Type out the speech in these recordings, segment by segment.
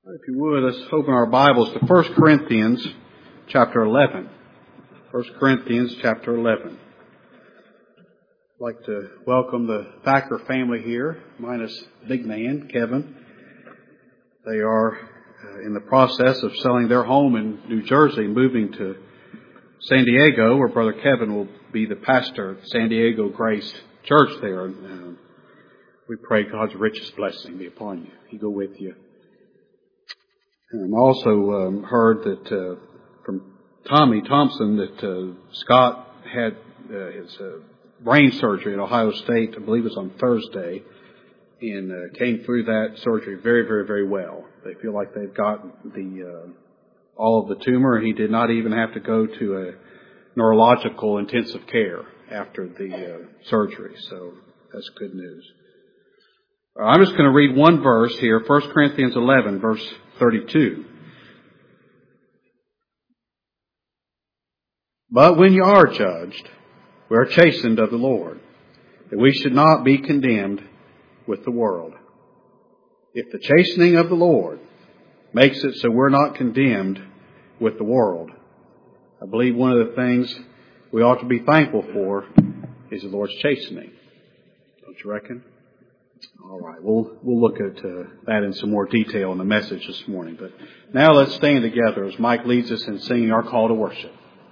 If you would, let's open our Bibles to 1 Corinthians chapter 11. 1 Corinthians chapter 11. I'd like to welcome the Thacker family here, minus big man, Kevin. They are in the process of selling their home in New Jersey, moving to San Diego, where Brother Kevin will be the pastor at San Diego Grace Church there. We pray God's richest blessing be upon you. He go with you. And also heard that from Tommy Thompson that Scott had his brain surgery at Ohio State, I believe it was on Thursday, and came through that surgery very, very, very well. They feel like they've got all of the tumor, and he did not even have to go to a neurological intensive care after the surgery. So that's good news. I'm just going to read one verse here, 1 Corinthians 11, verse 32. But when you are judged, we are chastened of the Lord, that we should not be condemned with the world. If the chastening of the Lord makes it so we're not condemned with the world, I believe one of the things we ought to be thankful for is the Lord's chastening. Don't you reckon? All right, we'll look at that in some more detail in the message this morning. But now let's stand together as Mike leads us in singing our call to worship.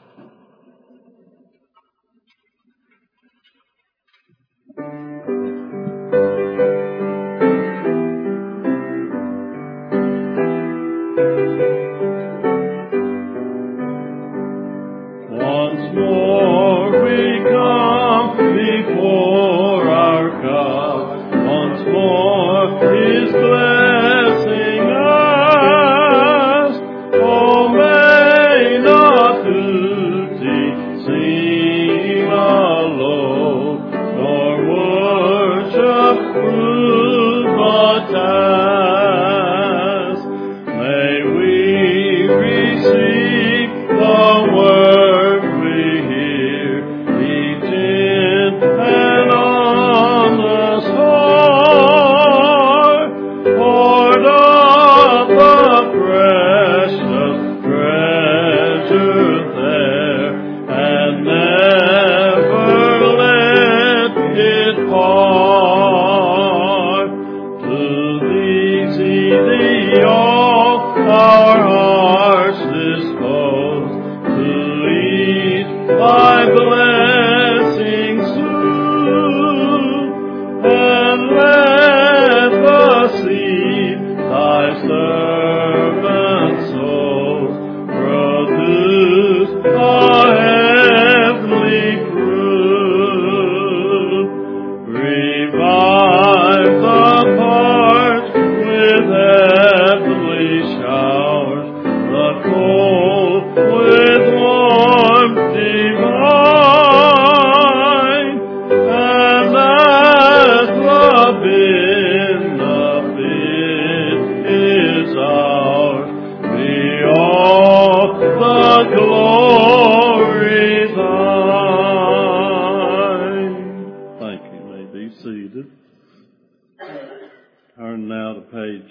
Once more we come before our God. Once more His blessing us. Oh, may not duty seem alone, nor worship prove a task. May we receive the word we hear, each and on the heart, poured up the precious treasure there, and never let it part. To Thee see Thee all our hearts disposed, to lead Thy blessing soon, and let the seed Thy servant sows produce a heavenly fruit. Revive the parched with heavenly showers, the cold with warmth divine, and as the benefit is ours, be all the glory thine. Thank you. May be seated. Turn now to page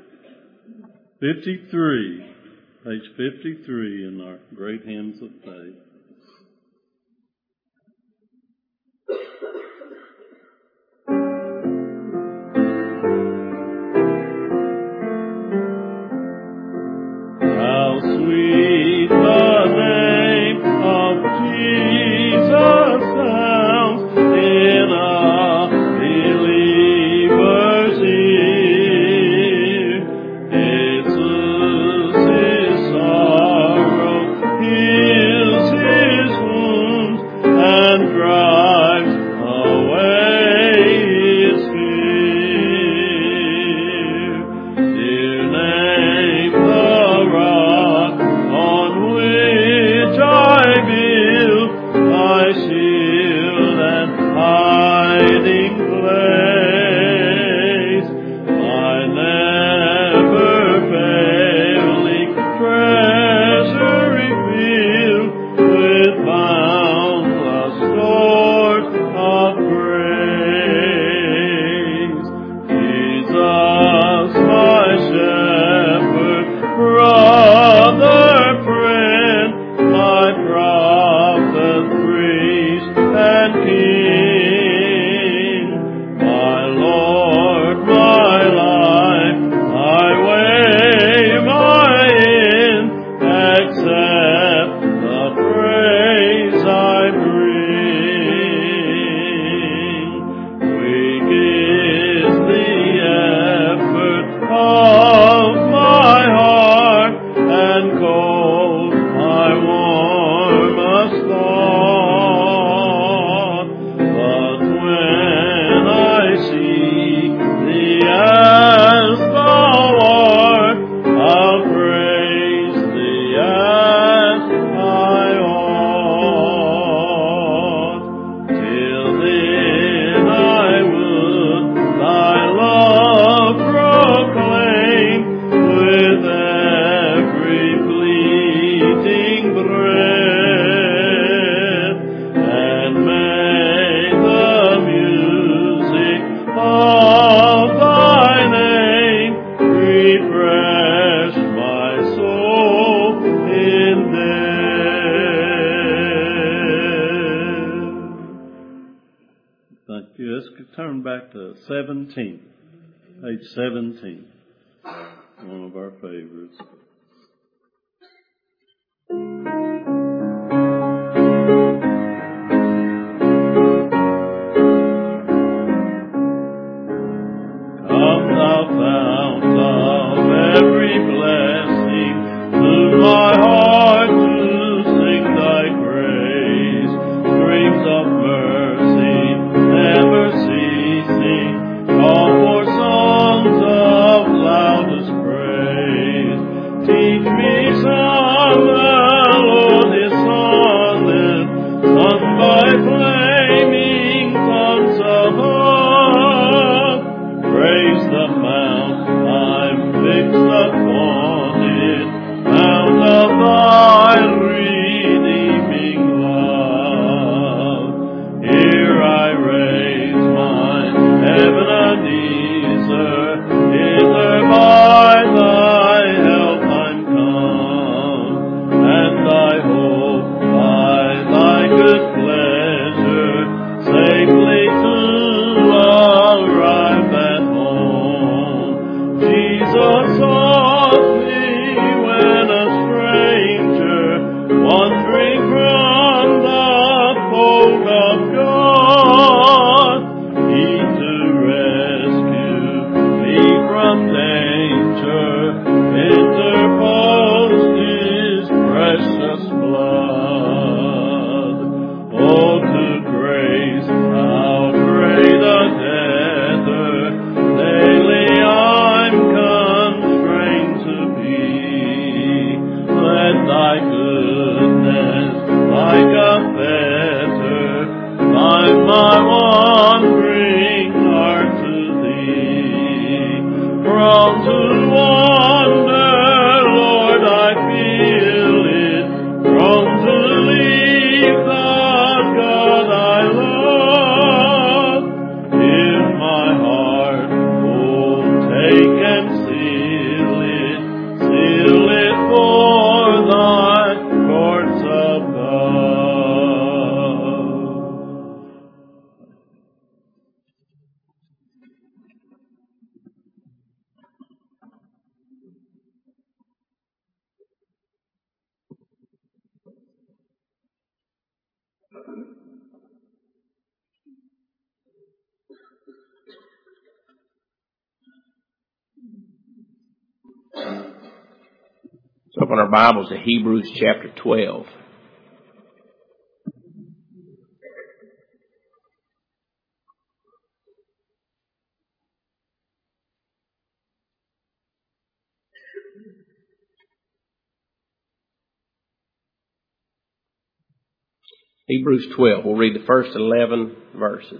53. Page 53 in our great hymns of faith. How sweet the name of Jesus sounds in a believer's ear. It soothes his sorrow, heals his 17. Page 17. One of our favorites. Come thou fount of every blessing, to my heart to sing thy praise. Streams of mercy, never ceasing, call for songs of loudest praise. Teach me some melodious sonnet, sung by flaming tongues above. Praise the mount I'm fixed upon it, mount of thy redeeming love. Here I raise mine Ebenezer, hither by thy help I'm come, and I hope by thy good pleasure safely to arrive at home. Jesus sought me when a stranger, wandering from the fold of God. He to rescue me from danger interposed his precious blood. Oh, to grace, how great a debtor daily I'm constrained to be. Let thy goodness, like a fetter, bind my wandering heart to thee. Prone to wander, Lord, I feel it, prone to leave the God I love. In my heart, oh, take and seal it for thy courts above. Let's open our Bibles to Hebrews chapter 12. Hebrews 12. We'll read the first 11 verses.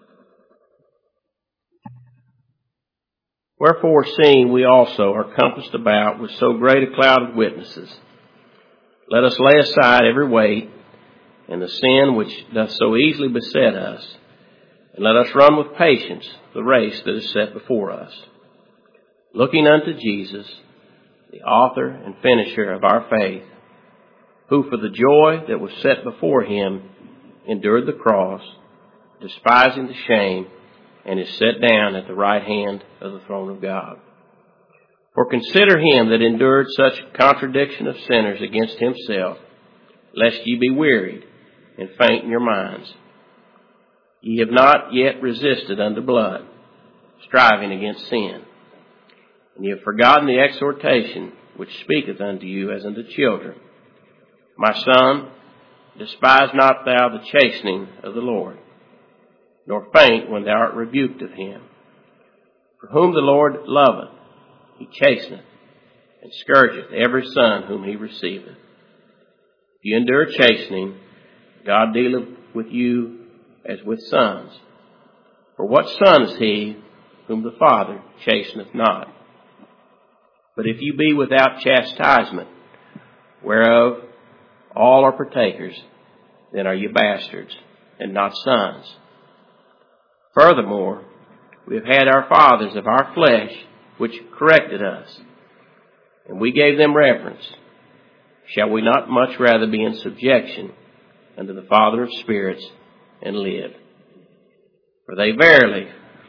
Wherefore, seeing we also are compassed about with so great a cloud of witnesses, let us lay aside every weight and the sin which doth so easily beset us, and let us run with patience the race that is set before us, looking unto Jesus, the author and finisher of our faith, who for the joy that was set before him endured the cross, despising the shame, and is set down at the right hand of the throne of God. For consider him that endured such contradiction of sinners against himself, lest ye be wearied and faint in your minds. Ye have not yet resisted unto blood, striving against sin. And ye have forgotten the exhortation which speaketh unto you as unto children. My son, despise not thou the chastening of the Lord, nor faint when thou art rebuked of him. For whom the Lord loveth, he chasteneth, and scourgeth every son whom he receiveth. If you endure chastening, God dealeth with you as with sons. For what son is he whom the Father chasteneth not? But if you be without chastisement, whereof all are partakers, then are you bastards, and not sons. Furthermore, we have had our fathers of our flesh, which corrected us, and we gave them reverence. Shall we not much rather be in subjection unto the Father of spirits, and live? For they verily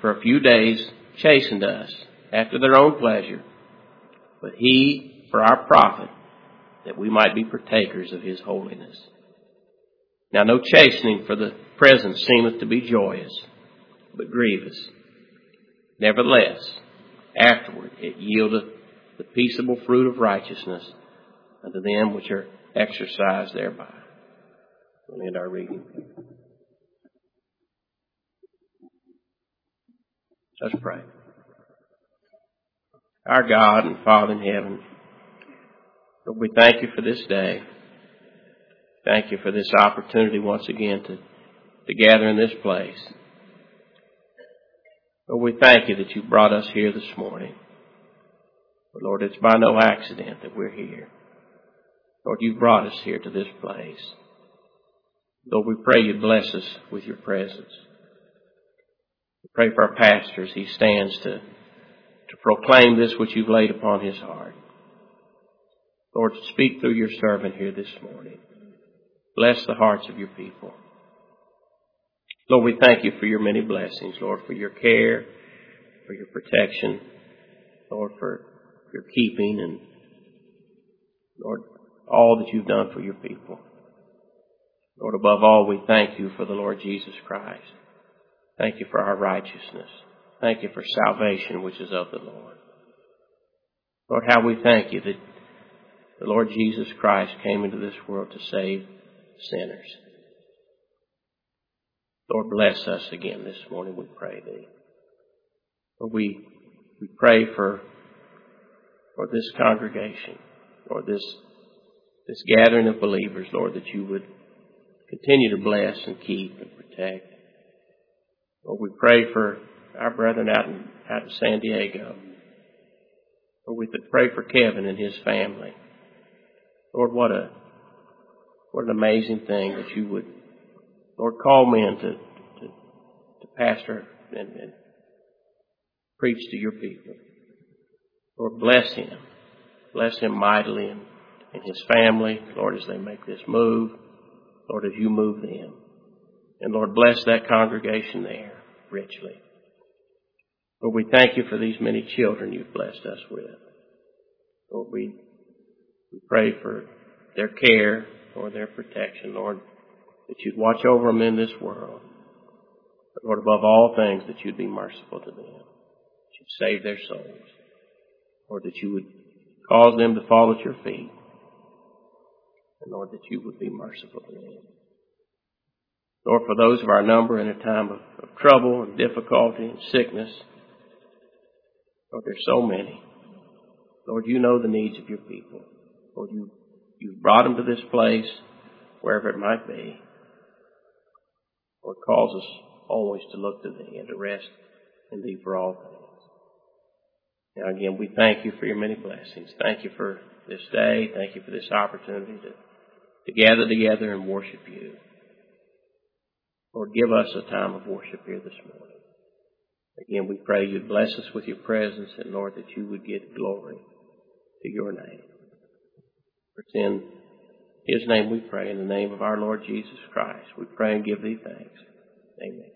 for a few days chastened us after their own pleasure, but He for our profit, that we might be partakers of His holiness. Now no chastening for the present seemeth to be joyous, but grievous. Nevertheless, afterward it yieldeth the peaceable fruit of righteousness unto them which are exercised thereby. We'll end our reading. Let's pray. Our God and Father in heaven, Lord, we thank You for this day. Thank You for this opportunity once again to gather in this place. Lord, we thank You that You brought us here this morning. But Lord, it's by no accident that we're here. Lord, You brought us here to this place. Lord, we pray You bless us with Your presence. We pray for our pastor as he stands to proclaim this which You've laid upon his heart. Lord, speak through Your servant here this morning. Bless the hearts of Your people. Lord, we thank You for Your many blessings, Lord, for Your care, for Your protection, Lord, for Your keeping, and Lord, all that You've done for Your people. Lord, above all, we thank You for the Lord Jesus Christ. Thank You for our righteousness. Thank You for salvation, which is of the Lord. Lord, how we thank You that the Lord Jesus Christ came into this world to save sinners. Lord, bless us again this morning, we pray Thee. Lord, we pray for this congregation, Lord, this gathering of believers, Lord, that You would continue to bless and keep and protect. Lord, we pray for our brethren out in San Diego. Lord, we pray for Kevin and his family. Lord, what an amazing thing that You would, Lord, call men to pastor and preach to Your people. Lord, bless him. Bless him mightily and his family, Lord, as they make this move. Lord, as You move them. And Lord, bless that congregation there richly. Lord, we thank You for these many children You've blessed us with. Lord, we pray for their care, or their protection, Lord, that You'd watch over them in this world. But Lord, above all things, that You'd be merciful to them. That You'd save their souls. Lord, that You would cause them to fall at Your feet. And Lord, that You would be merciful to them. Lord, for those of our number in a time of trouble and difficulty and sickness, Lord, there's so many. Lord, You know the needs of Your people. Lord, You've brought them to this place, wherever it might be. Lord, cause us always to look to Thee and to rest in Thee for all things. Now again, we thank You for Your many blessings. Thank You for this day. Thank You for this opportunity to gather together and worship You. Lord, give us a time of worship here this morning. Again, we pray You'd bless us with Your presence, and Lord, that You would give glory to Your name. For it's in His name we pray, in the name of our Lord Jesus Christ. We pray and give Thee thanks. Amen.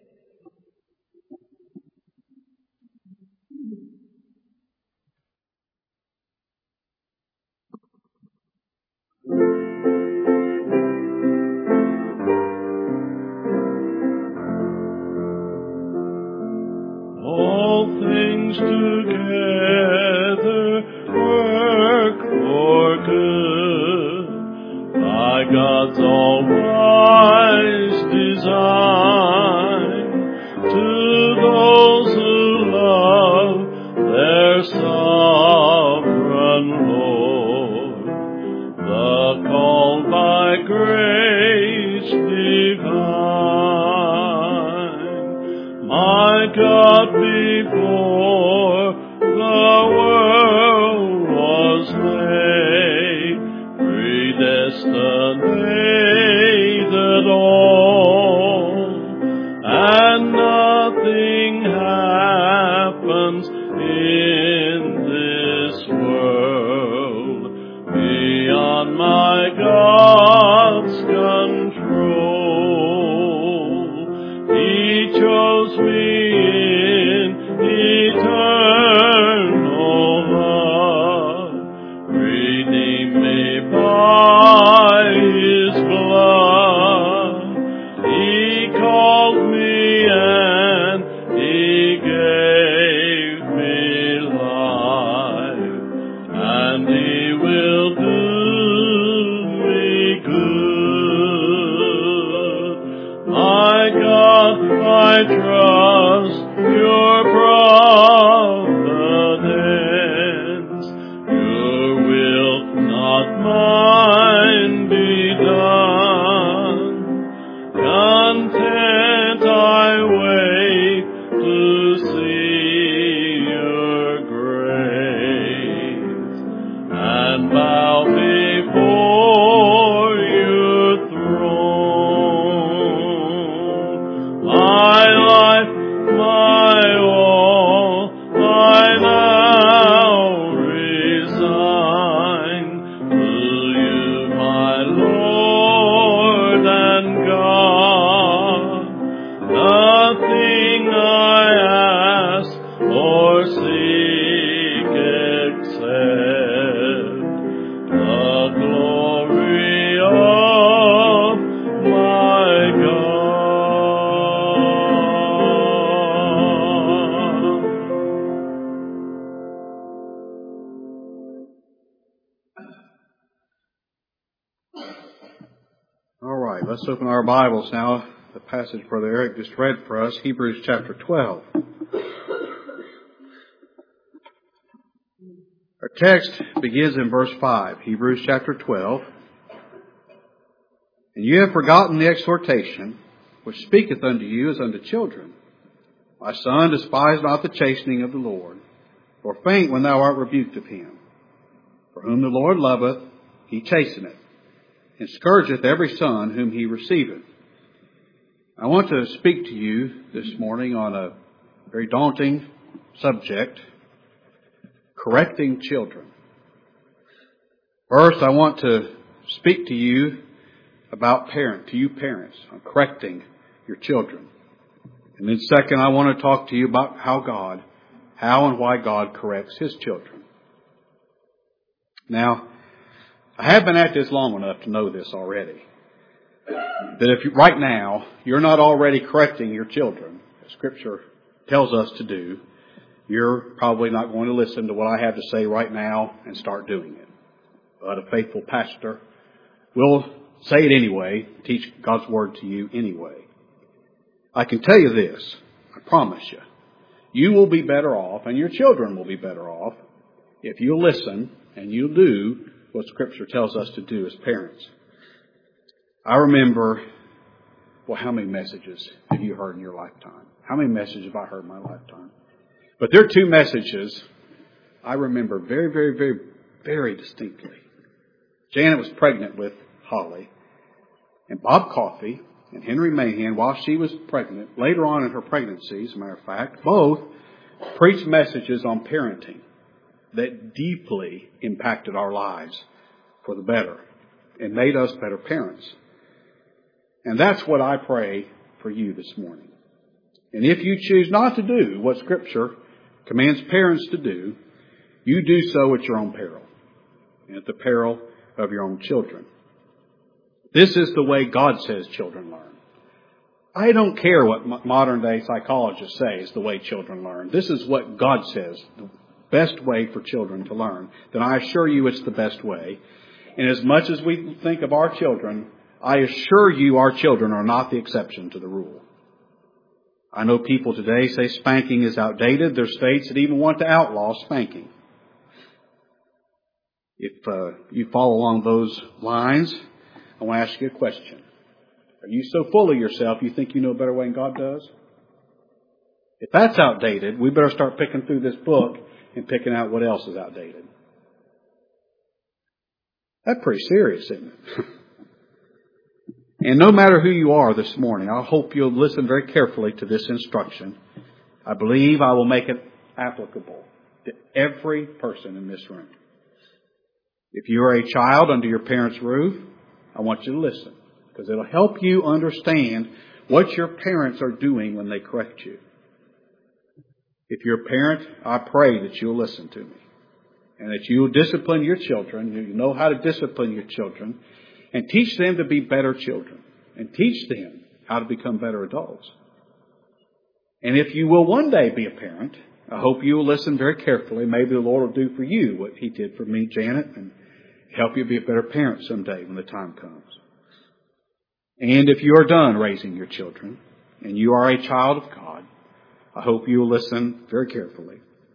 All things together work for good by God's all-wise design, to those who love their sovereign Lord, the called by grace divine. My God, before the world was made, predestinated all, and nothing happens in this world beyond my God's control. He chose me in trust your providence. Your will, not mine, be done. Content I wait to see your grace, and bow before your throne. My life, my all, I now resign to you, my Lord and God. Nothing I ask or seek except the glory of my God. All right, let's open our Bibles now. The passage Brother Eric just read for us, Hebrews chapter 12. Our text begins in verse 5, Hebrews chapter 12. And you have forgotten the exhortation which speaketh unto you as unto children. My son, despise not the chastening of the Lord, or faint when thou art rebuked of him. For whom the Lord loveth, he chasteneth, and scourgeth every son whom he receiveth. I want to speak to you this morning on a very daunting subject, correcting children. First, I want to speak to you about parents, on correcting your children. And then second, I want to talk to you about how and why God corrects His children. Now, I have been at this long enough to know this already. That if right now you're not already correcting your children, as Scripture tells us to do, you're probably not going to listen to what I have to say right now and start doing it. But a faithful pastor will say it anyway, teach God's Word to you anyway. I can tell you this, I promise you, you will be better off and your children will be better off if you listen and you do what Scripture tells us to do as parents. I remember, how many messages have you heard in your lifetime? How many messages have I heard in my lifetime? But there are two messages I remember very, very, very, very distinctly. Janet was pregnant with Holly, and Bob Coffey and Henry Mahan, while she was pregnant, later on in her pregnancy, as a matter of fact, both preached messages on parenting that deeply impacted our lives for the better and made us better parents. And that's what I pray for you this morning. And if you choose not to do what Scripture commands parents to do, you do so at your own peril and at the peril of your own children. This is the way God says children learn. I don't care what modern day psychologists say is the way children learn. This is what God says, the best way for children to learn. Then I assure you it's the best way. And as much as we think of our children, I assure you our children are not the exception to the rule. I know people today say spanking is outdated. There are states that even want to outlaw spanking. If you follow along those lines, I want to ask you a question. Are you so full of yourself you think you know a better way than God does? If that's outdated, we better start picking through this book and picking out what else is outdated. That's pretty serious, isn't it? And no matter who you are this morning, I hope you'll listen very carefully to this instruction. I believe I will make it applicable to every person in this room. If you are a child under your parents' roof, I want you to listen, because it'll help you understand what your parents are doing when they correct you. If you're a parent, I pray that you'll listen to me, and that you'll discipline your children. You know how to discipline your children, and teach them to be better children, and teach them how to become better adults. And if you will one day be a parent, I hope you will listen very carefully. Maybe the Lord will do for you what He did for me, Janet, and help you be a better parent someday when the time comes. And if you are done raising your children, and you are a child of God, I hope you will listen very carefully.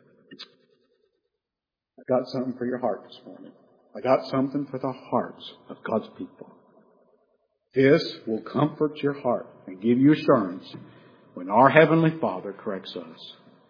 I got something for your heart this morning. I got something for the hearts of God's people. This will comfort your heart and give you assurance when our Heavenly Father corrects us.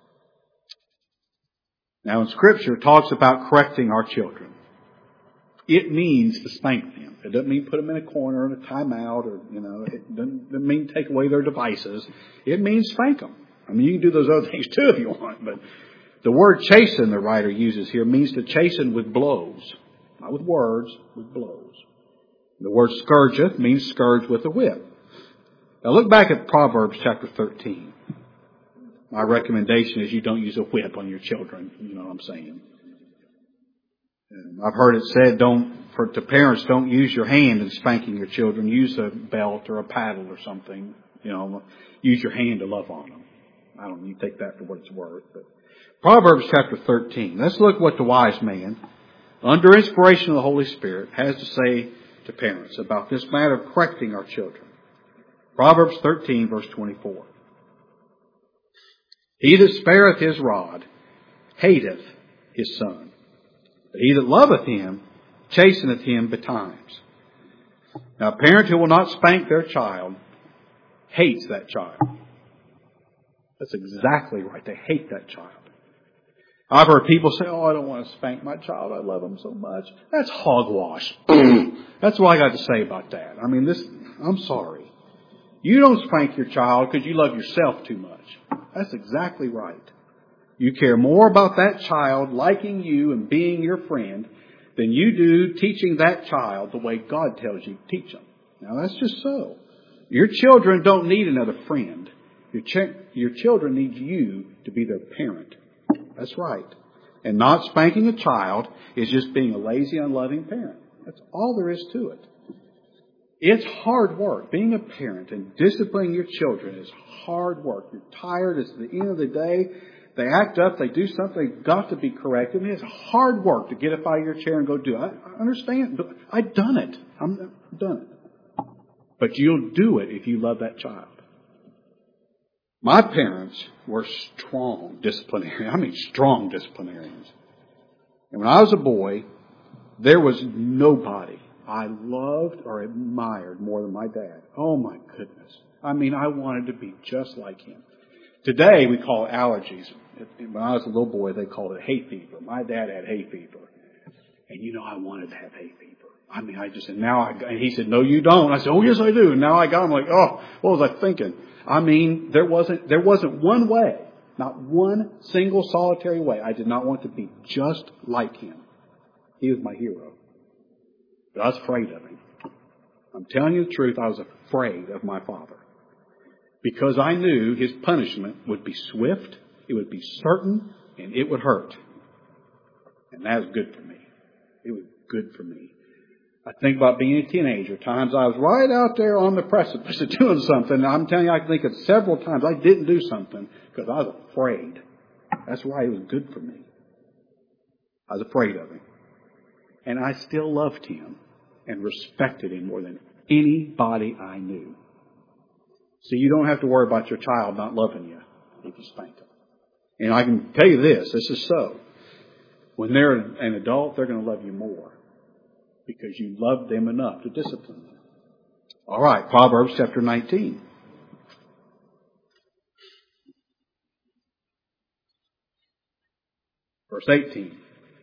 Now, in Scripture, it talks about correcting our children. It means to spank them. It doesn't mean put them in a corner and a timeout, or, it doesn't mean take away their devices. It means spank them. I mean, you can do those other things too if you want, but the word chasten the writer uses here means to chasten with blows. Not with words, with blows. The word scourgeth means scourge with a whip. Now look back at Proverbs chapter 13. My recommendation is you don't use a whip on your children. You know what I'm saying? And I've heard it said to parents, don't use your hand in spanking your children. Use a belt or a paddle or something. Use your hand to love on them. I don't know, you take that for what it's worth. But Proverbs chapter 13. Let's look what the wise man, under inspiration of the Holy Spirit, has to say to parents about this matter of correcting our children. Proverbs 13, verse 24. He that spareth his rod hateth his son, but he that loveth him chasteneth him betimes. Now, a parent who will not spank their child hates that child. That's exactly right. They hate that child. I've heard people say, I don't want to spank my child. I love him so much. That's hogwash. That's what I got to say about that. I mean, I'm sorry. You don't spank your child because you love yourself too much. That's exactly right. You care more about that child liking you and being your friend than you do teaching that child the way God tells you to teach them. Now, that's just so. Your children don't need another friend. Your children need you to be their parent. That's right. And not spanking a child is just being a lazy, unloving parent. That's all there is to it. It's hard work. Being a parent and disciplining your children is hard work. You're tired. It's the end of the day. They act up. They do something. They've got to be corrected. I mean, it's hard work to get up out of your chair and go do it. I understand. But I've done it. I've done it. But you'll do it if you love that child. My parents were strong disciplinarians. I mean, strong disciplinarians. And when I was a boy, there was nobody I loved or admired more than my dad. Oh, my goodness. I mean, I wanted to be just like him. Today, we call it allergies. When I was a little boy, they called it hay fever. My dad had hay fever. And I wanted to have hay fever. I mean, and he said, no, you don't. I said, oh, yes, I do. And now I got him like, oh, what was I thinking? I mean, there wasn't one way, not one single solitary way. I did not want to be just like him. He was my hero. But I was afraid of him. I'm telling you the truth, I was afraid of my father. Because I knew his punishment would be swift, it would be certain, and it would hurt. And that was good for me. It was good for me. I think about being a teenager. Times I was right out there on the precipice of doing something. And I'm telling you, I can think of several times I didn't do something because I was afraid. That's why it was good for me. I was afraid of him. And I still loved him and respected him more than anybody I knew. So you don't have to worry about your child not loving you if you spank them. And I can tell you this is so. When they're an adult, they're going to love you more. Because you loved them enough to discipline them. All right, Proverbs chapter 19. Verse 18.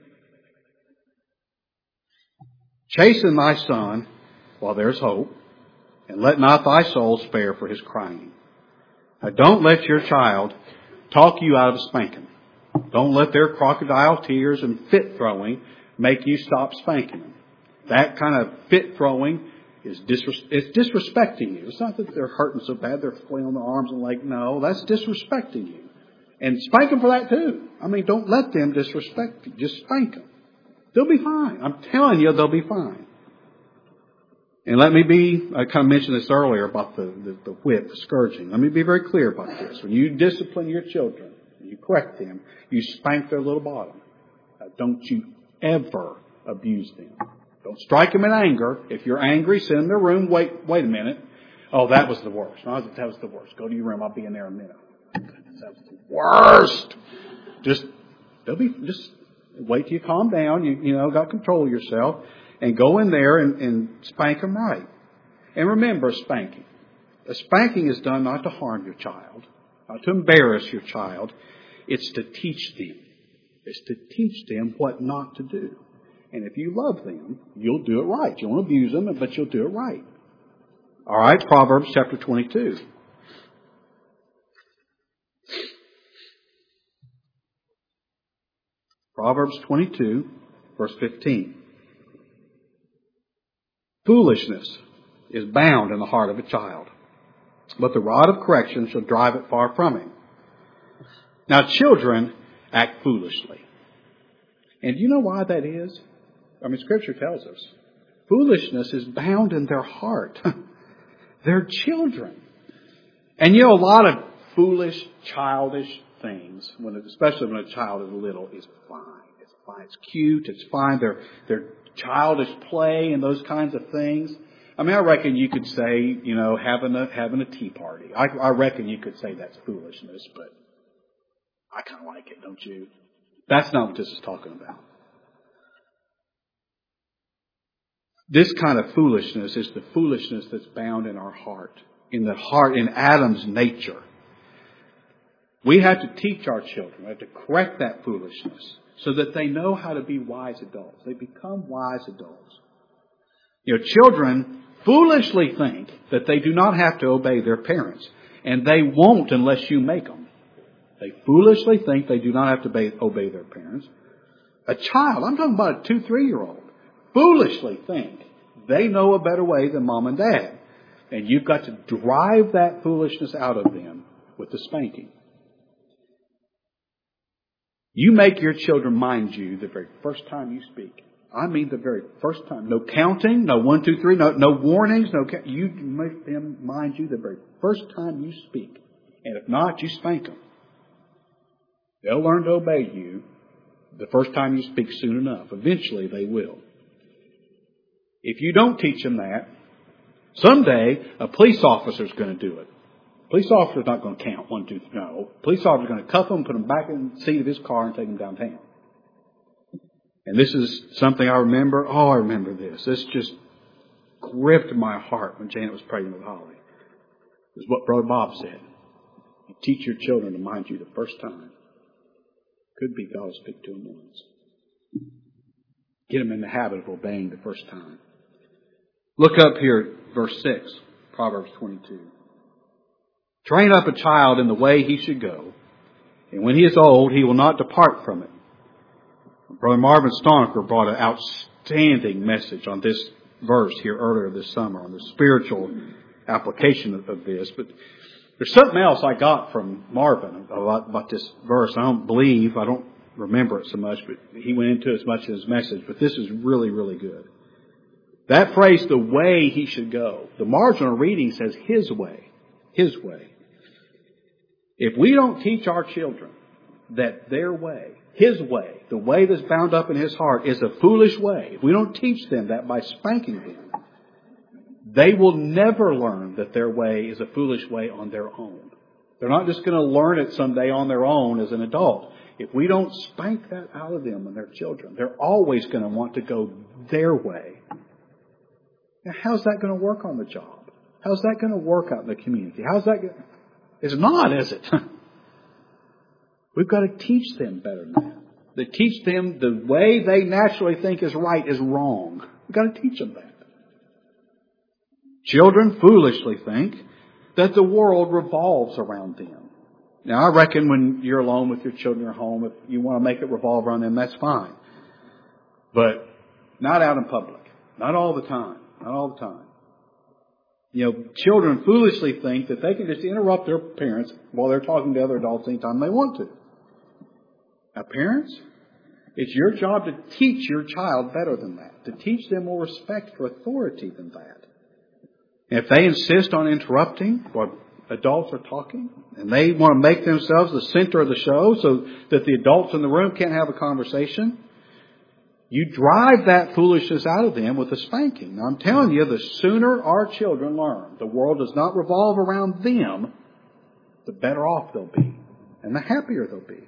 Chasten thy son while there is hope, and let not thy soul spare for his crying. Now don't let your child talk you out of spanking. Don't let their crocodile tears and fit throwing make you stop spanking them. That kind of fit throwing is disrespecting you. It's not that they're hurting so bad they're flailing their arms and legs. No, that's disrespecting you. And spank them for that too. I mean, don't let them disrespect you. Just spank them. They'll be fine. I'm telling you, they'll be fine. And I kind of mentioned this earlier about the whip, the scourging. Let me be very clear about this. When you discipline your children, you correct them, you spank their little bottom. Now, don't you ever abuse them. Don't strike them in anger. If you're angry, send them to their room. Wait a minute. Oh, that was the worst. No, that was the worst. Go to your room. I'll be in there in a minute. That was the worst. Just wait till you calm down. You got control of yourself, and go in there and spank them right. And remember, spanking. A spanking is done not to harm your child, not to embarrass your child. It's to teach them. It's to teach them what not to do. And if you love them, you'll do it right. You won't abuse them, but you'll do it right. All right, Proverbs chapter 22. Proverbs 22, verse 15. Foolishness is bound in the heart of a child, but the rod of correction shall drive it far from him. Now, children act foolishly. And do you know why that is? Scripture tells us. Foolishness is bound in their heart. They're children. And a lot of foolish, childish things, especially when a child is little, is fine. It's fine. It's cute. It's fine. They're childish play and those kinds of things. I reckon you could say, having a tea party. I reckon you could say that's foolishness, but I kind of like it, don't you? That's not what this is talking about. This kind of foolishness is the foolishness that's bound in our heart, in Adam's nature. We have to teach our children. We have to correct that foolishness so that they know how to be wise adults. They become wise adults. Children foolishly think that they do not have to obey their parents, and they won't unless you make them. They foolishly think they do not have to obey their parents. A child, I'm talking about a 2-3-year-old, foolishly think they know a better way than mom and dad. And you've got to drive that foolishness out of them with the spanking. You make your children mind you the very first time you speak. The very first time. No counting, no 1, 2, 3, no warnings, you make them mind you the very first time you speak. And if not, you spank them. They'll learn to obey you the first time you speak soon enough. Eventually they will. If you don't teach them that, someday a police officer's going to do it. Police officer's not going to count 1, 2, 3. No. Police officer's going to cuff them, put them back in the seat of his car and take them downtown. And this is something I remember. Oh, I remember this. This just gripped my heart when Janet was pregnant with Holly. It was what Brother Bob said. You teach your children to mind you the first time. Could be God will speak to them once. Get them in the habit of obeying the first time. Look up here, verse 6, Proverbs 22. Train up a child in the way he should go, and when he is old, he will not depart from it. Brother Marvin Stonecker brought an outstanding message on this verse here earlier this summer, on the spiritual application of this. But there's something else I got from Marvin about this verse. I don't remember it so much, but he went into as much in his message. But this is really, really good. That phrase, the way he should go, the marginal reading says his way. His way. If we don't teach our children that their way, his way, the way that's bound up in his heart is a foolish way, if we don't teach them that by spanking them, they will never learn that their way is a foolish way on their own. They're not just going to learn it someday on their own as an adult. If we don't spank that out of them and their children, they're always going to want to go their way. Now, how's that going to work on the job? How's that going to work out in the community? How's that going to... It's not, is it? We've got to teach them better than that. To teach them the way they naturally think is right is wrong. We've got to teach them that. Children foolishly think that the world revolves around them. Now, I reckon when you're alone with your children at home, if you want to make it revolve around them, that's fine. But not out in public. Not all the time. Not all the time. Children foolishly think that they can just interrupt their parents while they're talking to other adults anytime they want to. Now, parents, it's your job to teach your child better than that. To teach them more respect for authority than that. And if they insist on interrupting while adults are talking, and they want to make themselves the center of the show so that the adults in the room can't have a conversation, You drive that foolishness out of them with a spanking. Now, I'm telling you, the sooner our children learn the world does not revolve around them, the better off they'll be and the happier they'll be.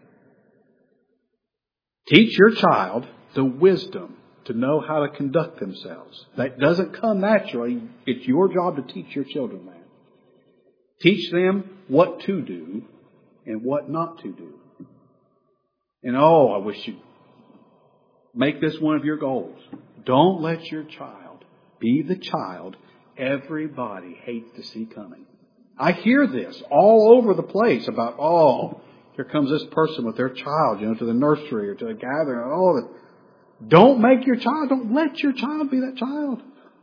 Teach your child the wisdom to know how to conduct themselves. That doesn't come naturally. It's your job to teach your children that. Teach them what to do and what not to do. And I wish you'd make this one of your goals. Don't let your child be the child everybody hates to see coming. I hear this all over the place about, here comes this person with their child, to the nursery or to the gathering. Don't let your child be that child.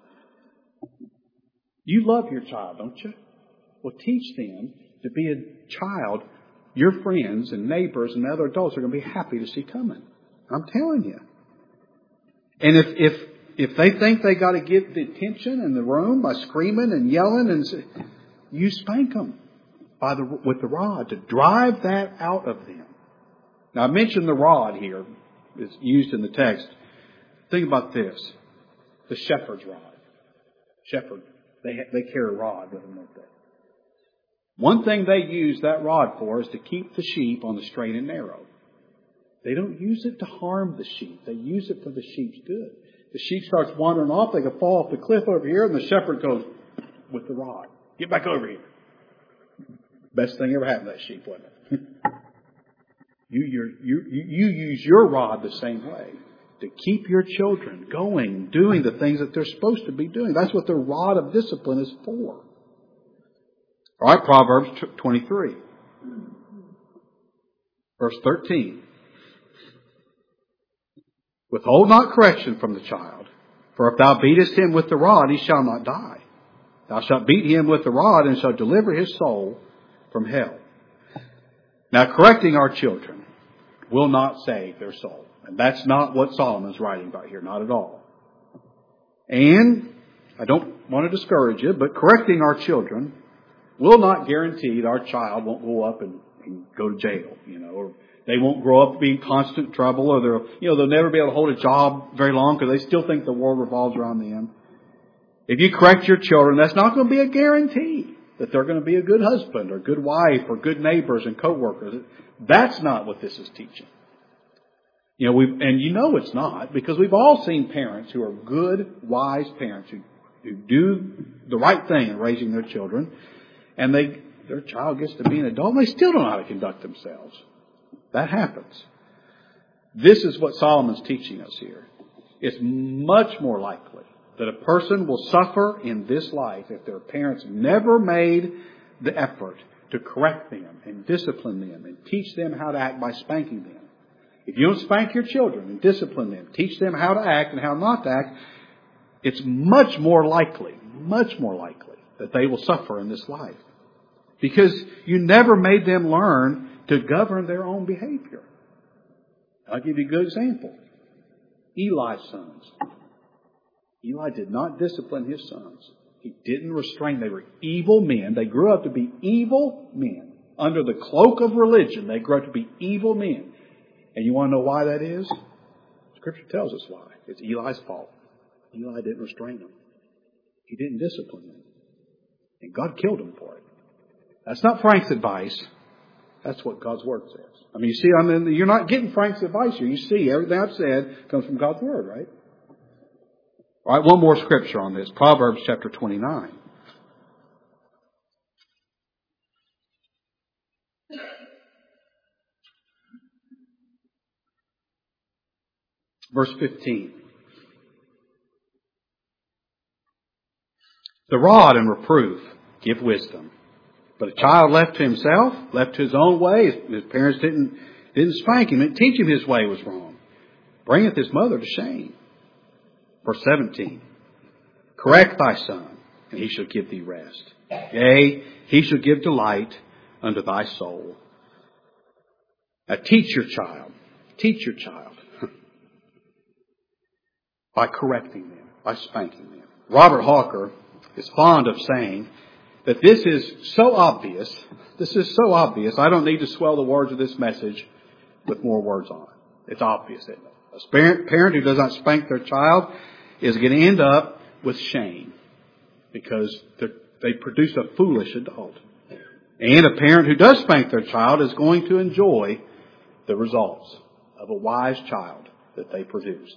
You love your child, don't you? Well, teach them to be a child your friends and neighbors and other adults are going to be happy to see coming. I'm telling you. And if they think they got to get the attention in the room by screaming and yelling, and you spank them with the rod to drive that out of them. Now, I mentioned the rod here is used in the text. Think about this: the shepherd's rod. Shepherd, they carry a rod with them, don't they? One thing they use that rod for is to keep the sheep on the straight and narrow. They don't use it to harm the sheep. They use it for the sheep's good. The sheep starts wandering off. They can fall off the cliff over here, and the shepherd goes with the rod. Get back over here. Best thing ever happened to that sheep, wasn't it? You use your rod the same way to keep your children going, doing the things that they're supposed to be doing. That's what the rod of discipline is for. All right, Proverbs 23, verse 13. Withhold not correction from the child, for if thou beatest him with the rod, he shall not die. Thou shalt beat him with the rod, and shalt deliver his soul from hell. Now, correcting our children will not save their soul. And that's not what Solomon's writing about here, not at all. And I don't want to discourage you, but correcting our children will not guarantee that our child won't go up and go to jail, or they won't grow up to be in constant trouble, or they'll never be able to hold a job very long because they still think the world revolves around them. If you correct your children, that's not going to be a guarantee that they're going to be a good husband or good wife or good neighbors and co-workers. That's not what this is teaching. It's not, because we've all seen parents who are good, wise parents who do the right thing in raising their children, and their child gets to be an adult, and they still don't know how to conduct themselves. That happens. This is what Solomon's teaching us here. It's much more likely that a person will suffer in this life if their parents never made the effort to correct them and discipline them and teach them how to act by spanking them. If you don't spank your children and discipline them, teach them how to act and how not to act, it's much more likely that they will suffer in this life. Because you never made them learn to govern their own behavior. I'll give you a good example. Eli's sons. Eli did not discipline his sons. He didn't restrain. They were evil men. They grew up to be evil men. Under the cloak of religion, they grew up to be evil men. And you want to know why that is? Scripture tells us why. It's Eli's fault. Eli didn't restrain them. He didn't discipline them. And God killed him for it. That's not Frank's advice. That's what God's Word says. You're not getting Frank's advice here. You see, everything I've said comes from God's Word, right? All right, one more scripture on this. Proverbs chapter 29. Verse 15. The rod and reproof give wisdom. But a child left to himself, left to his own way, his parents didn't spank him, didn't teach him his way was wrong, bringeth his mother to shame. Verse 17. Correct thy son, and he shall give thee rest. Yea, he shall give delight unto thy soul. Now teach your child by correcting them, by spanking them. Robert Hawker is fond of saying that this is so obvious, I don't need to swell the words of this message with more words on it. It's obvious, isn't it? A parent who does not spank their child is going to end up with shame because they produce a foolish adult. And a parent who does spank their child is going to enjoy the results of a wise child that they produced.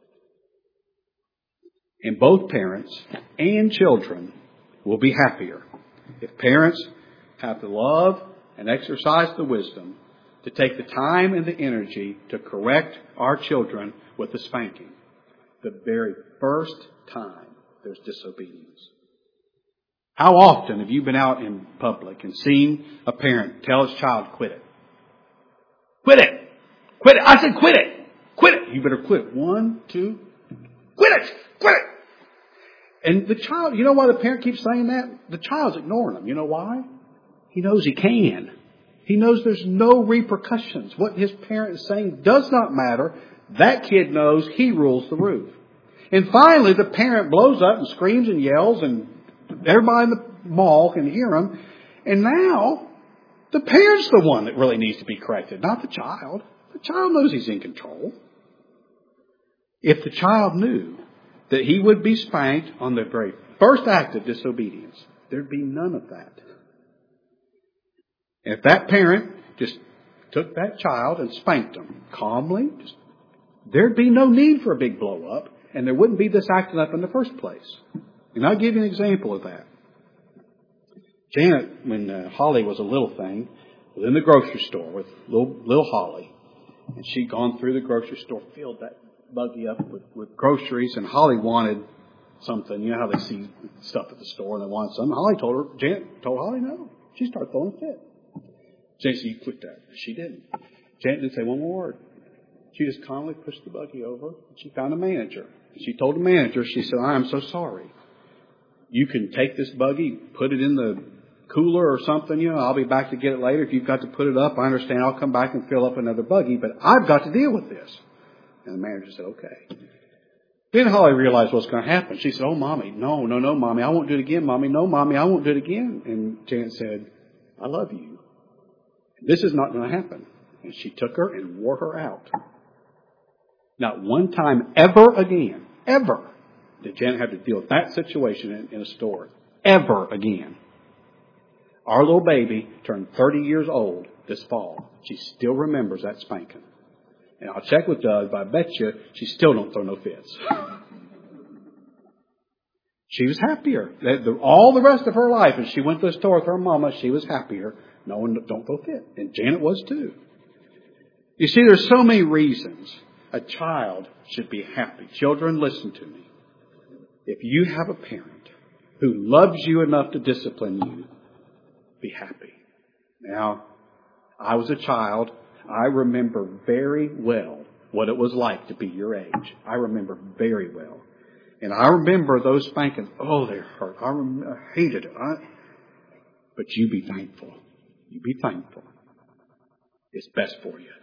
And both parents and children will be happier if parents have the love and exercise the wisdom to take the time and the energy to correct our children with a spanking the very first time there's disobedience. How often have you been out in public and seen a parent tell his child, quit it? Quit it! Quit it! I said quit it! Quit it! You better quit. 1, 2, quit it! Quit it! And the child, you know why the parent keeps saying that? The child's ignoring him. You know why? He knows he can. He knows there's no repercussions. What his parent is saying does not matter. That kid knows he rules the roof. And finally, the parent blows up and screams and yells, and everybody in the mall can hear him. And now, the parent's the one that really needs to be corrected, not the child. The child knows he's in control. If the child knew that he would be spanked on the very first act of disobedience, there'd be none of that. If that parent just took that child and spanked him calmly, there'd be no need for a big blow up, and there wouldn't be this acting up in the first place. And I'll give you an example of that. Janet, when Holly was a little thing, was in the grocery store with little Holly, and she'd gone through the grocery store, filled that buggy up with groceries, and Holly wanted something. You know how they see stuff at the store and they want something. Janet told Holly no. She started throwing a fit. Janet said, you quit that. She didn't. Janet didn't say one more word. She just calmly pushed the buggy over, and she found a manager. She told the manager, she said, I am so sorry. You can take this buggy, put it in the cooler or something, I'll be back to get it later. If you've got to put it up, I understand. I'll come back and fill up another buggy, but I've got to deal with this. And the manager said, okay. Then Holly realized what's going to happen. She said, oh, Mommy, no, Mommy, I won't do it again, Mommy. No, Mommy, I won't do it again. And Janet said, I love you. This is not going to happen. And she took her and wore her out. Not one time ever again, ever, did Janet have to deal with that situation in a store. Ever again. Our little baby turned 30 years old this fall. She still remembers that spanking. And I'll check with Doug, but I bet you she still don't throw no fits. She was happier. All the rest of her life, as she went to the store with her mama, she was happier. No one don't throw fit. And Janet was too. You see, there's so many reasons a child should be happy. Children, listen to me. If you have a parent who loves you enough to discipline you, be happy. Now, I was a child. I remember very well what it was like to be your age. I remember very well. And I remember those spankings. Oh, they hurt. I hated it. But you be thankful. You be thankful. It's best for you.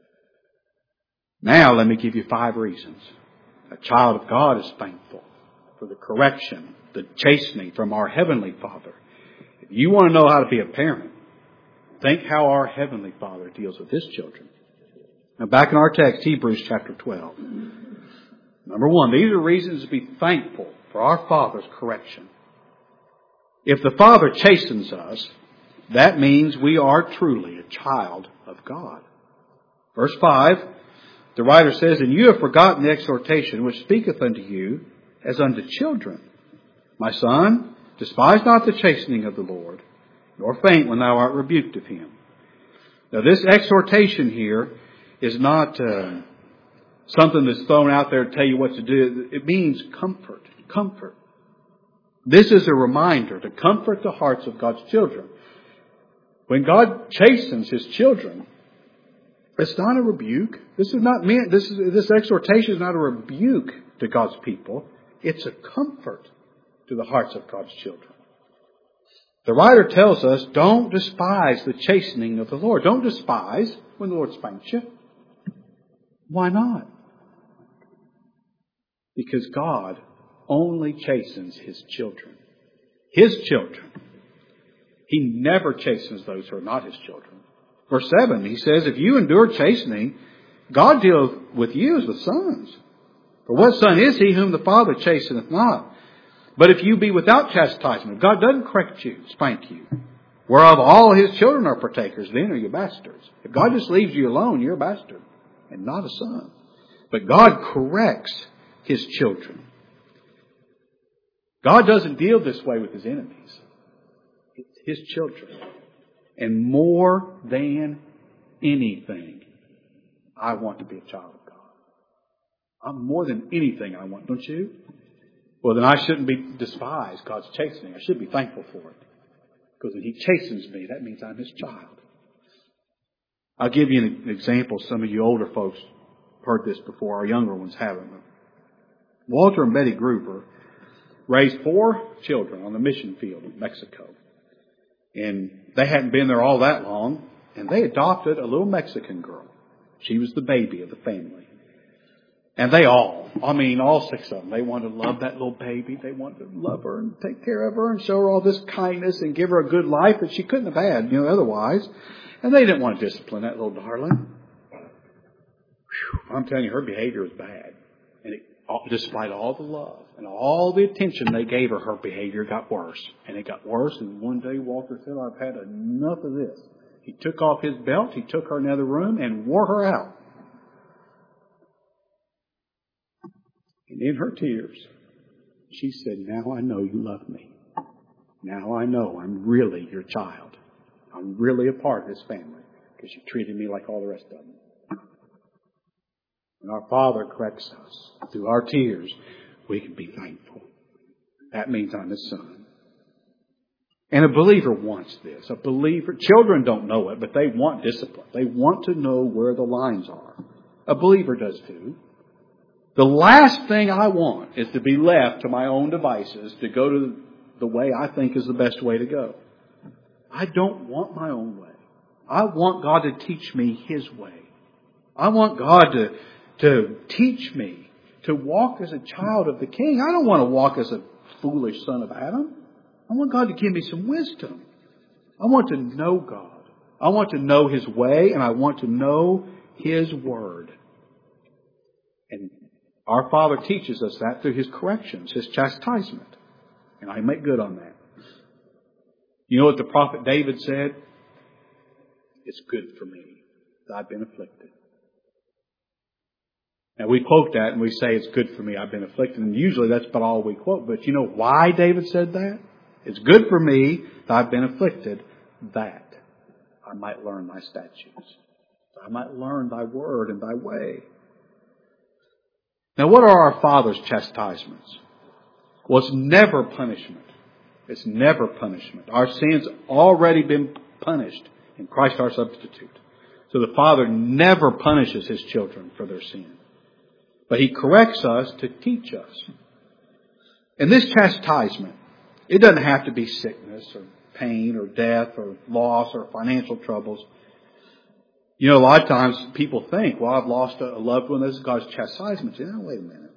Now let me give you 5 reasons. A child of God is thankful for the correction, the chastening from our Heavenly Father. If you want to know how to be a parent, think how our Heavenly Father deals with His children. Now back in our text, Hebrews chapter 12. Number 1, these are reasons to be thankful for our Father's correction. If the Father chastens us, that means we are truly a child of God. Verse 5, the writer says, and you have forgotten the exhortation which speaketh unto you as unto children. My son, despise not the chastening of the Lord, nor faint when thou art rebuked of Him. Now this exhortation here is not something that's thrown out there to tell you what to do. It means comfort. Comfort. This is a reminder to comfort the hearts of God's children. When God chastens His children, it's not a rebuke. This exhortation is not a rebuke to God's people. It's a comfort to the hearts of God's children. The writer tells us, don't despise the chastening of the Lord. Don't despise when the Lord spanks you. Why not? Because God only chastens His children. His children. He never chastens those who are not His children. Verse 7, He says, if you endure chastening, God deals with you as with sons. For what son is he whom the Father chasteneth not? But if you be without chastisement, God doesn't correct you, spank you, whereof all his children are partakers, then are you bastards. If God just leaves you alone, you're a bastard and not a son. But God corrects his children. God doesn't deal this way with his enemies. It's his children. And more than anything, I want to be a child of God. I'm more than anything I want, don't you? Well, then I shouldn't be despised God's chastening. I should be thankful for it. Because when he chastens me, that means I'm his child. I'll give you an example. Some of you older folks heard this before. Our younger ones haven't. Walter and Betty Gruber raised 4 children on the mission field in Mexico. And they hadn't been there all that long. And they adopted a little Mexican girl. She was the baby of the family. And they all 6 of them, they wanted to love that little baby. They wanted to love her and take care of her and show her all this kindness and give her a good life that she couldn't have had, otherwise. And they didn't want to discipline that little darling. I'm telling you, her behavior was bad. And despite all the love and all the attention they gave her, her behavior got worse. And it got worse. And one day Walter said, I've had enough of this. He took off his belt, he took her in another room and wore her out. And in her tears, she said, now I know you love me. Now I know I'm really your child. I'm really a part of this family because you treated me like all the rest of them. When our Father corrects us through our tears, we can be thankful. That means I'm his son. And a believer wants this. Children don't know it, but they want discipline. They want to know where the lines are. A believer does too. The last thing I want is to be left to my own devices to go to the way I think is the best way to go. I don't want my own way. I want God to teach me his way. I want God to teach me to walk as a child of the King. I don't want to walk as a foolish son of Adam. I want God to give me some wisdom. I want to know God. I want to know his way, and I want to know his word. And our Father teaches us that through his corrections, his chastisement. And I make good on that. You know what the prophet David said? It's good for me that I've been afflicted. Now we quote that and we say it's good for me I've been afflicted. And usually that's about all we quote. But you know why David said that? It's good for me that I've been afflicted, that I might learn thy statutes. That I might learn thy word and thy way. Now, what are our Father's chastisements? Well, it's never punishment. It's never punishment. Our sin's already been punished in Christ our substitute. So the Father never punishes his children for their sin. But he corrects us to teach us. And this chastisement, it doesn't have to be sickness or pain or death or loss or financial troubles. A lot of times people think, well, I've lost a loved one. This is God's chastisement. Wait a minute.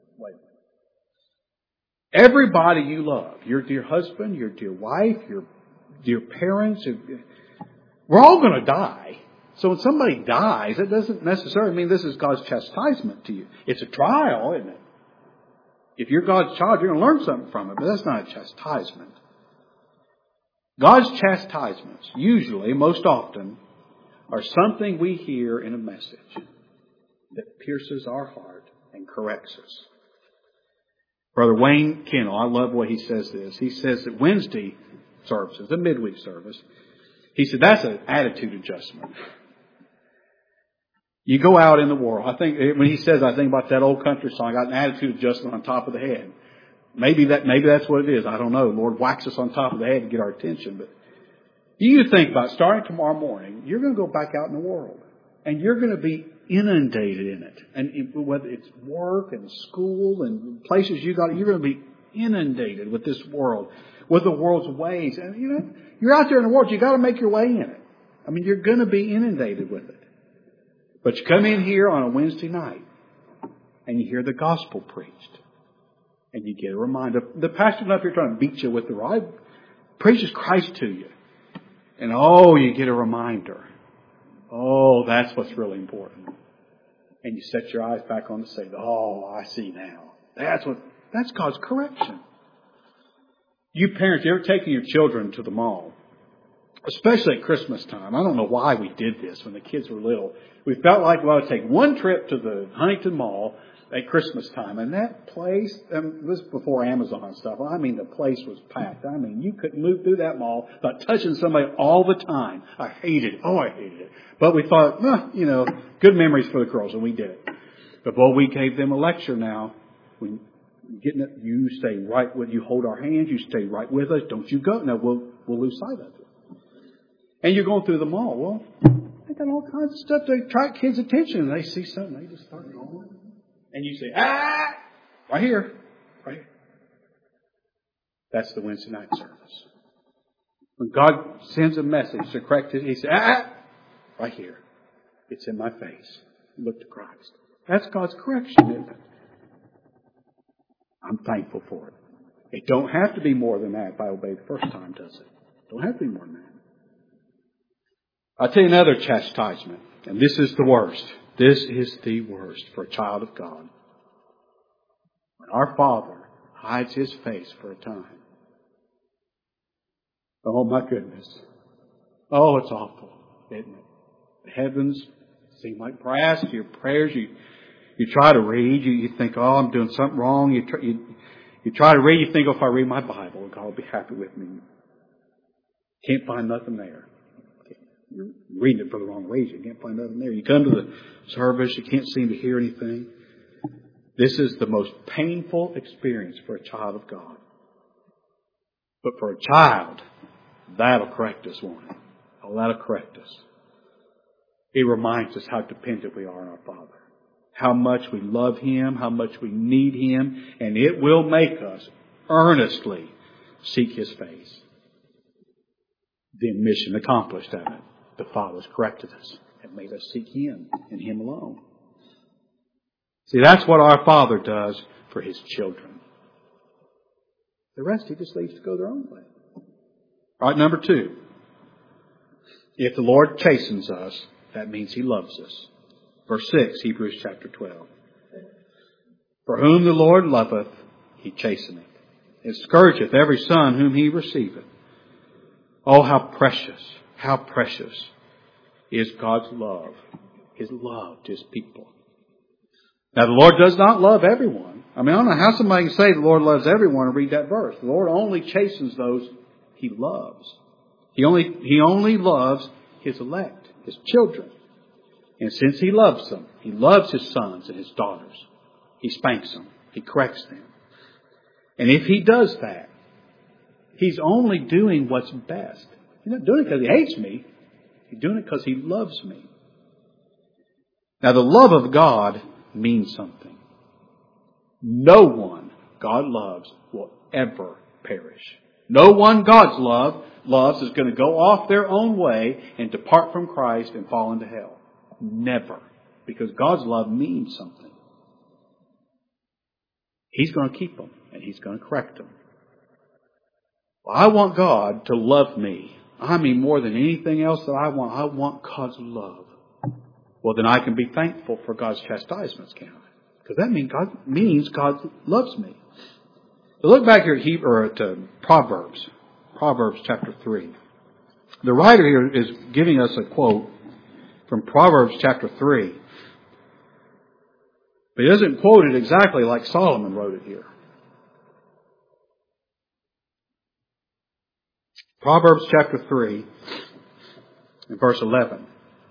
Everybody you love, your dear husband, your dear wife, your dear parents, we're all going to die. So when somebody dies, it doesn't necessarily mean this is God's chastisement to you. It's a trial, isn't it? If you're God's child, you're going to learn something from it, but that's not a chastisement. God's chastisements, usually, most often, are something we hear in a message that pierces our heart and corrects us. Brother Wayne Kennel, I love the way he says this. He says that Wednesday services, the midweek service, he said that's an attitude adjustment. You go out in the world. I think when he says, I think about that old country song, I got an attitude adjustment on top of the head. Maybe that's what it is. I don't know. Lord whacks us on top of the head to get our attention. But you think about starting tomorrow morning, you're going to go back out in the world. And you're going to be inundated in it. And whether it's work and school and places you're going to be inundated with this world, with the world's ways. And you're out there in the world, you got to make your way in it. You're going to be inundated with it. But you come in here on a Wednesday night and you hear the gospel preached. And you get a reminder. The pastor's not up here trying to beat you with the rod. Preaches Christ to you. And you get a reminder. Oh, that's what's really important. And you set your eyes back on the Savior. Oh, I see now. That's God's correction. You parents, you ever taken your children to the mall? Especially at Christmas time. I don't know why we did this when the kids were little. We felt like we ought to take one trip to the Huntington Mall at Christmas time. And that place, this was before Amazon and stuff. I mean, the place was packed. I mean, you couldn't move through that mall without touching somebody all the time. I hated it. Oh, I hated it. But we thought, good memories for the girls, and we did it. But boy, we gave them a lecture now. When getting it, you stay right with, you hold our hands, you stay right with us. Don't you go. No, we'll lose sight of it. And you're going through the mall. Well, they got all kinds of stuff to attract kids' attention. And they see something, they just start going. And you say, right here. Right here. That's the Wednesday night service. When God sends a message to correct it, He says, right here. It's in my face. Look to Christ. That's God's correction, isn't it? I'm thankful for it. It don't have to be more than that if I obey the first time, does it? Don't have to be more than that. I'll tell you another chastisement, and this is the worst. This is the worst for a child of God. When our Father hides His face for a time. Oh my goodness. Oh, it's awful, isn't it? The heavens seem like brass. Your prayers, you try to read, you think, oh, I'm doing something wrong. You try to read, you think, oh, if I read my Bible, God will be happy with me. Can't find nothing there. You're reading it for the wrong reason. You can't find nothing there. You come to the service, you can't seem to hear anything. This is the most painful experience for a child of God. But for a child, that'll correct us, won't it? Oh, that'll correct us. It reminds us how dependent we are on our Father. How much we love Him, how much we need Him, and it will make us earnestly seek His face. Then mission accomplished, haven't it? The Father's corrected us and made us seek Him and Him alone. See, that's what our Father does for His children. The rest He just leaves to go their own way. All right, number 2. If the Lord chastens us, that means He loves us. Verse 6, Hebrews chapter 12. For whom the Lord loveth, He chasteneth, and scourgeth every son whom He receiveth. Oh, how precious is God's love, His love to His people. Now, the Lord does not love everyone. I mean, I don't know how somebody can say the Lord loves everyone and read that verse. The Lord only chastens those He loves. He only loves His elect, His children. And since He loves them, He loves His sons and His daughters. He spanks them. He corrects them. And if He does that, He's only doing what's best. He's not doing it because He hates me. He's doing it because He loves me. Now, the love of God means something. No one God loves will ever perish. No one God's loves is going to go off their own way and depart from Christ and fall into hell. Never. Because God's love means something. He's going to keep them and He's going to correct them. Well, I want God to love me. I mean, more than anything else that I want God's love. Well, then I can be thankful for God's chastisements, can't I? Because that means God loves me. So look back here at Proverbs. Proverbs chapter 3. The writer here is giving us a quote from Proverbs chapter 3. But he doesn't quote it exactly like Solomon wrote it here. Proverbs chapter 3 and verse 11.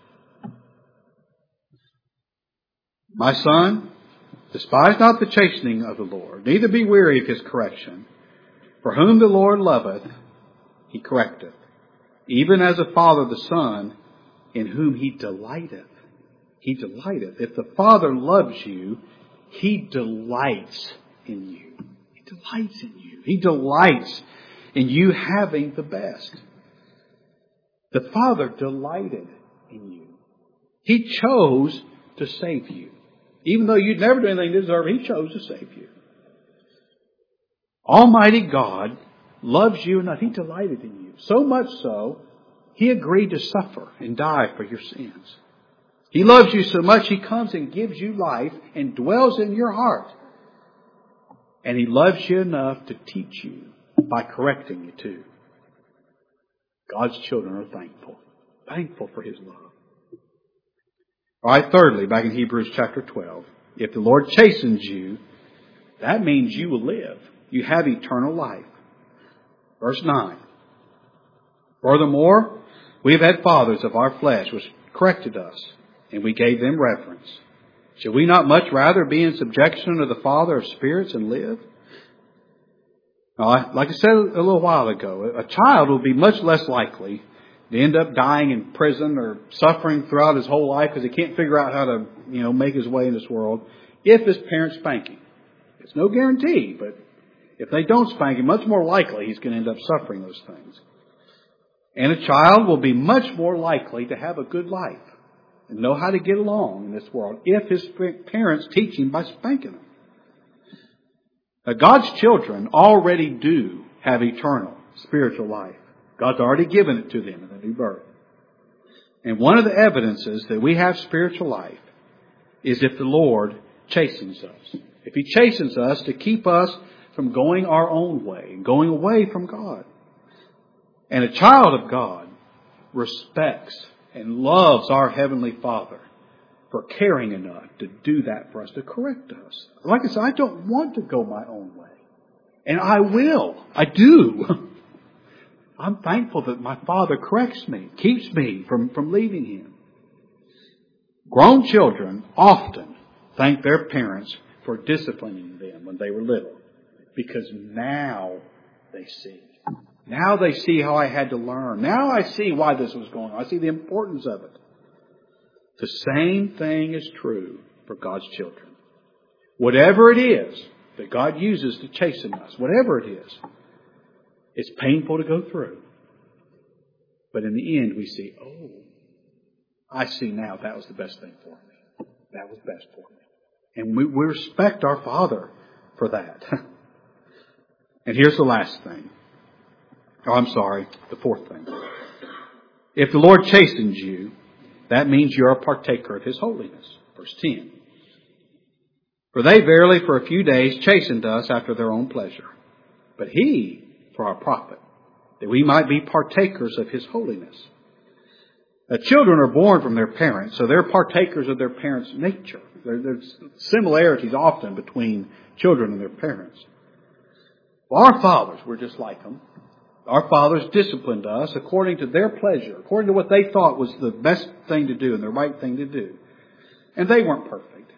My son, despise not the chastening of the Lord, neither be weary of His correction. For whom the Lord loveth, He correcteth, even as a father the son, in whom He delighteth. He delighteth. If the Father loves you, He delights in you. He delights in you. He delights in you having the best. The Father delighted in you. He chose to save you. Even though you'd never do anything to deserve it, He chose to save you. Almighty God loves you enough. He delighted in you. So much so, He agreed to suffer and die for your sins. He loves you so much, He comes and gives you life and dwells in your heart. And He loves you enough to teach you by correcting you too. God's children are thankful. Thankful for His love. All right, thirdly, back in Hebrews chapter 12. If the Lord chastens you, that means you will live. You have eternal life. Verse 9. Furthermore, we have had fathers of our flesh which corrected us, and we gave them reverence. Should we not much rather be in subjection to the Father of spirits and live? Now, like I said a little while ago, a child will be much less likely to end up dying in prison or suffering throughout his whole life because he can't figure out how to, make his way in this world if his parents spank him. It's no guarantee, but if they don't spank him, much more likely he's going to end up suffering those things. And a child will be much more likely to have a good life and know how to get along in this world if his parents teach him by spanking him. Now, God's children already do have eternal spiritual life. God's already given it to them in the new birth. And one of the evidences that we have spiritual life is if the Lord chastens us. If He chastens us to keep us from going our own way, going away from God. And a child of God respects and loves our Heavenly Father for caring enough to do that for us, to correct us. Like I said, I don't want to go my own way. And I will. I do. I'm thankful that my Father corrects me, keeps me from leaving Him. Grown children often thank their parents for disciplining them when they were little, because now they see. Now they see how I had to learn. Now I see why this was going on. I see the importance of it. The same thing is true for God's children. Whatever it is that God uses to chasten us, whatever it is, it's painful to go through. But in the end we see, I see now that was the best thing for me. That was best for me. And we respect our Father for that. And here's the last thing. The fourth thing. If the Lord chastens you, that means you're a partaker of His holiness. Verse 10. For they verily for a few days chastened us after their own pleasure. But He for our profit, that we might be partakers of His holiness. Now, children are born from their parents, so they're partakers of their parents' nature. There's similarities often between children and their parents. Well, our fathers were just like them. Our fathers disciplined us according to their pleasure, according to what they thought was the best thing to do and the right thing to do. And they weren't perfect.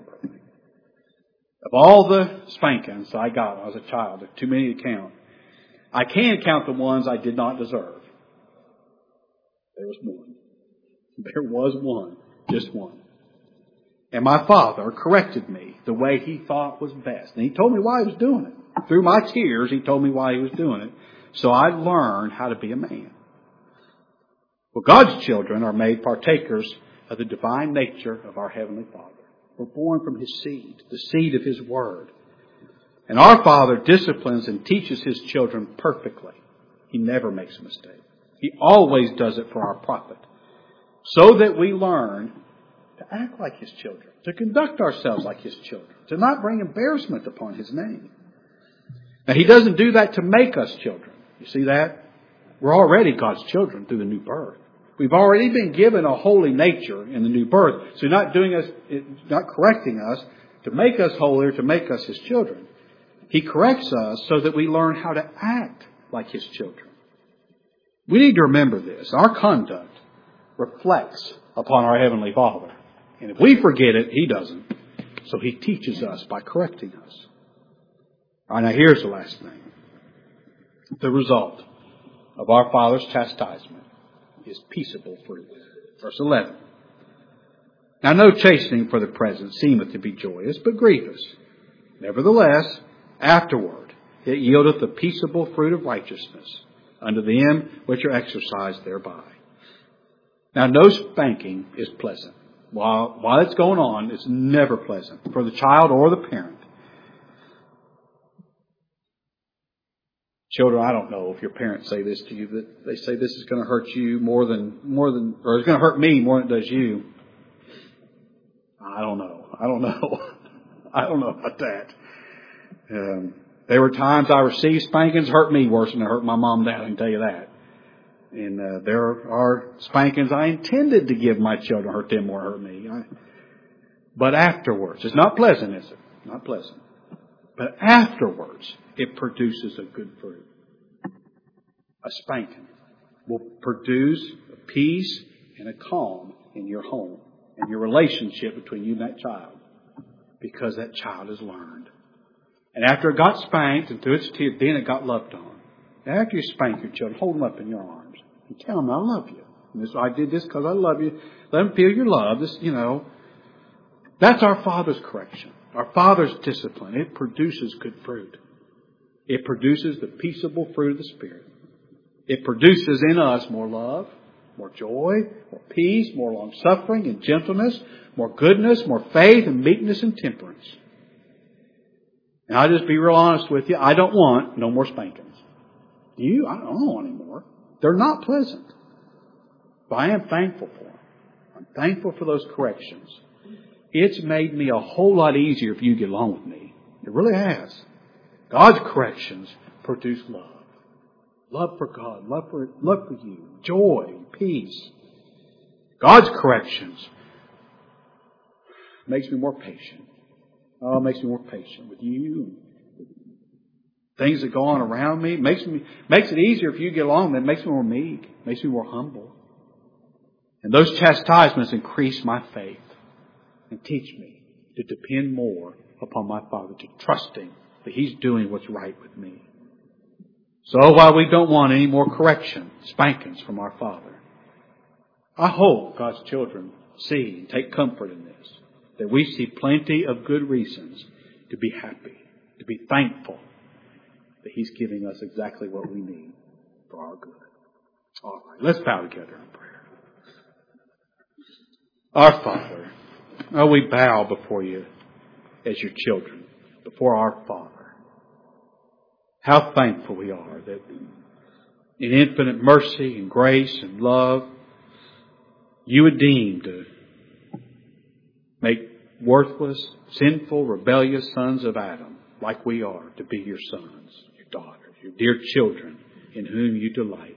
Of all the spankings I got when I was a child, too many to count, I can count the ones I did not deserve. There was one. Just one. And my father corrected me the way he thought was best. And he told me why he was doing it. Through my tears, he told me why he was doing it. So I learned how to be a man. Well, God's children are made partakers of the divine nature of our Heavenly Father. We're born from His seed, the seed of His Word. And our Father disciplines and teaches His children perfectly. He never makes a mistake. He always does it for our profit. So that we learn to act like His children, to conduct ourselves like His children, to not bring embarrassment upon His name. Now, He doesn't do that to make us children. You see that? We're already God's children through the new birth. We've already been given a holy nature in the new birth. So not correcting us to make us holy or to make us His children. He corrects us so that we learn how to act like His children. We need to remember this. Our conduct reflects upon our Heavenly Father. And if we forget it, He doesn't. So He teaches us by correcting us. All right, now here's the last thing. The result of our Father's chastisement is peaceable fruit. Verse 11. Now no chastening for the present seemeth to be joyous, but grievous. Nevertheless, afterward it yieldeth the peaceable fruit of righteousness unto them which are exercised thereby. Now no spanking is pleasant. While it's going on, it's never pleasant for the child or the parent. Children, I don't know if your parents say this to you, but they say this is going to hurt you more than, or it's going to hurt me more than it does you. I don't know. I don't know about that. There were times I received spankings hurt me worse than it hurt my mom and dad, I can tell you that. And there are spankings I intended to give my children hurt them more than hurt me. But afterwards, it's not pleasant, is it? Not pleasant. But afterwards, it produces a good fruit. A spanking will produce a peace and a calm in your home and your relationship between you and that child, because that child has learned. And after it got spanked and through its tears, then it got loved on. Now, after you spank your children, hold them up in your arms and tell them, I love you. And this, I did this because I love you. Let them feel your love. This, that's our Father's correction. Our Father's discipline. It produces good fruit. It produces the peaceable fruit of the Spirit. It produces in us more love, more joy, more peace, more long-suffering and gentleness, more goodness, more faith and meekness and temperance. And I'll just be real honest with you. I don't want no more spankings. Do you? I don't want any more. They're not pleasant. But I am thankful for them. I'm thankful for those corrections. It's made me a whole lot easier if you get along with me. It really has. God's corrections produce love. Love for God, love for you, joy, peace. God's corrections makes me more patient. Oh, it makes me more patient with you. Things that go on around me. Makes it easier if you get along. It makes me more meek. Makes me more humble. And those chastisements increase my faith and teach me to depend more upon my Father, to trust Him that He's doing what's right with me. So while we don't want any more correction, spankings from our Father, I hope God's children see and take comfort in this, that we see plenty of good reasons to be happy, to be thankful that He's giving us exactly what we need for our good. All right, let's bow together in prayer. Our Father, we bow before You as Your children, before our Father. How thankful we are that in infinite mercy and grace and love, You would deem to make worthless, sinful, rebellious sons of Adam, like we are, to be Your sons, Your daughters, Your dear children in whom You delight.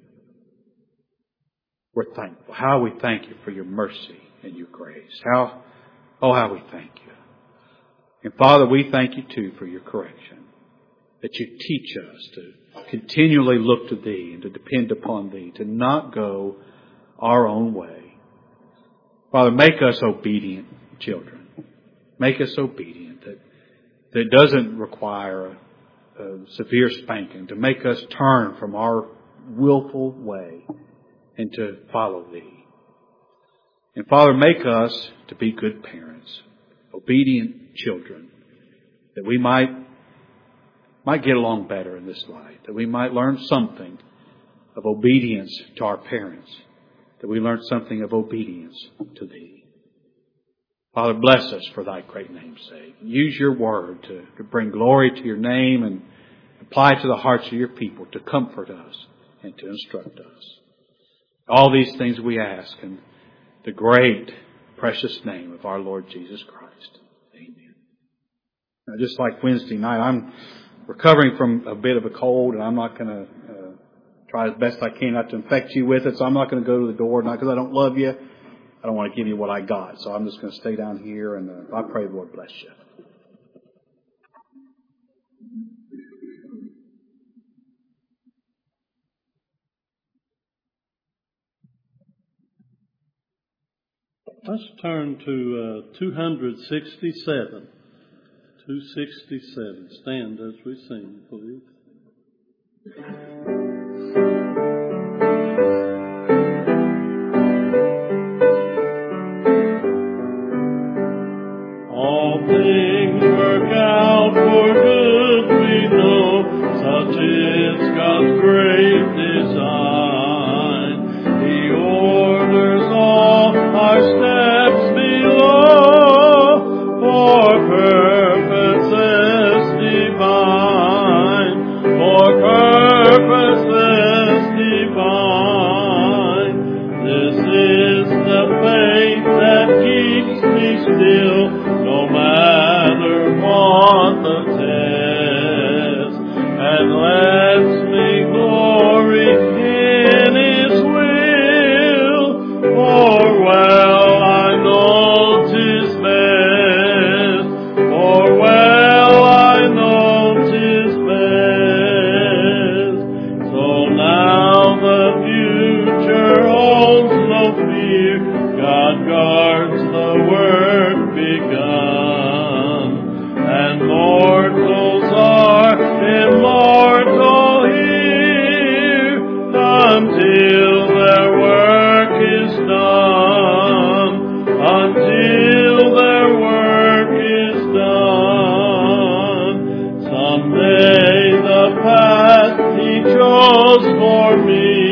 We're thankful. How we thank You for Your mercy and Your grace. How we thank You. And Father, we thank You too for Your correction. That You teach us to continually look to Thee and to depend upon Thee, to not go our own way. Father, make us obedient children. Make us obedient. That doesn't require a severe spanking. To make us turn from our willful way and to follow Thee. And Father, make us to be good parents, obedient children, that we might get along better in this life, that we might learn something of obedience to our parents, that we learn something of obedience to Thee. Father, bless us for Thy great name's sake. Use Your word to bring glory to Your name and apply it to the hearts of Your people to comfort us and to instruct us. All these things we ask in the great, precious name of our Lord Jesus Christ. Amen. Now, just like Wednesday night, I'm recovering from a bit of a cold, and I'm not going to try as best I can not to infect you with it. So I'm not going to go to the door, not because I don't love you. I don't want to give you what I got. So I'm just going to stay down here, and I pray the Lord bless you. Let's turn to 267. 267. Stand as we sing, please. All things work out for good, we know, such is God's great design. He orders all our steps below for purposes divine, for purposes divine. This is the faith that keeps me still. test, and lets me glory in His will. For well I know 'tis best, for well I know 'tis best. So now the future holds no fear, God guards the work begun, and mortals are immortal here until their work is done, until their work is done. Someday the path He chose for me